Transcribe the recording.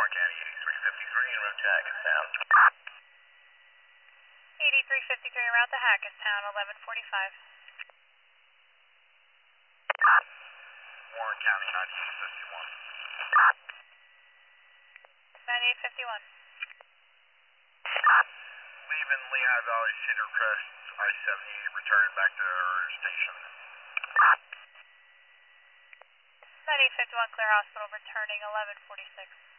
Warren County 8353 en route to Hackettstown. 8353 en route to Hackettstown, 1145. Warren County 9851. 9851. Leaving Lehigh Valley Cedar Crest I-70, returning back to our station. 9851 Clear Hospital, returning 1146.